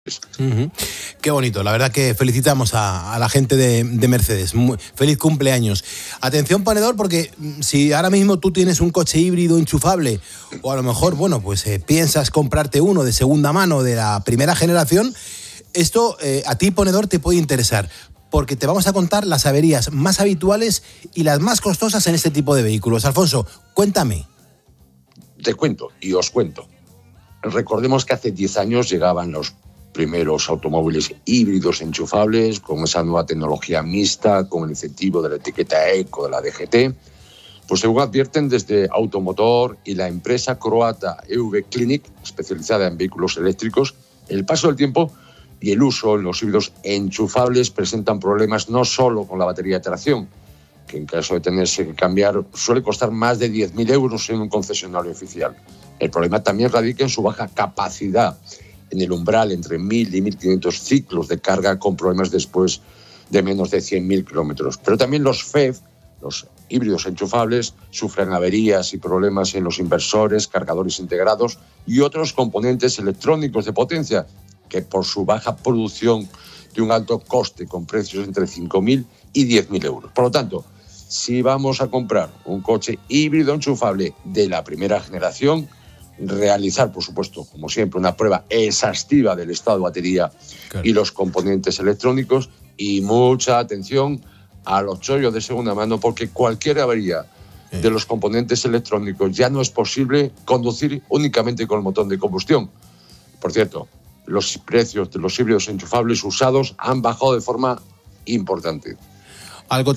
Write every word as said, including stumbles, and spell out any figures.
Uh-huh. Qué bonito, la verdad que felicitamos a, a la gente de, de Mercedes. Muy, feliz cumpleaños. Atención, ponedor, porque si ahora mismo tú tienes un coche híbrido enchufable o a lo mejor, bueno, pues eh, piensas comprarte uno de segunda mano de la primera generación, esto eh, a ti, ponedor, te puede interesar, porque te vamos a contar las averías más habituales y las más costosas en este tipo de vehículos. Alfonso, cuéntame. Te cuento y os cuento. Recordemos que hace diez años llegaban los primeros automóviles híbridos enchufables con esa nueva tecnología mixta, con el incentivo de la etiqueta eco de la D G T. Pues según advierten desde Automotor y la empresa croata E V Clinic, especializada en vehículos eléctricos, el paso del tiempo y el uso en los híbridos enchufables presentan problemas no solo con la batería de tracción, que en caso de tenerse que cambiar suele costar más de diez mil euros en un concesionario oficial. El problema también radica en su baja capacidad, en el umbral entre mil y mil quinientos ciclos de carga con problemas después de menos de cien mil kilómetros. Pero también los F E V, los híbridos enchufables, sufren averías y problemas en los inversores, cargadores integrados y otros componentes electrónicos de potencia que por su baja producción de un alto coste con precios entre cinco mil y diez mil euros. Por lo tanto, si vamos a comprar un coche híbrido enchufable de la primera generación, realizar, por supuesto, como siempre, una prueba exhaustiva del estado de batería claro. y los componentes electrónicos, y mucha atención a los chollos de segunda mano, porque cualquier avería sí. de los componentes electrónicos ya no es posible conducir únicamente con el motor de combustión. Por cierto, los precios de los híbridos enchufables usados han bajado de forma importante. Algo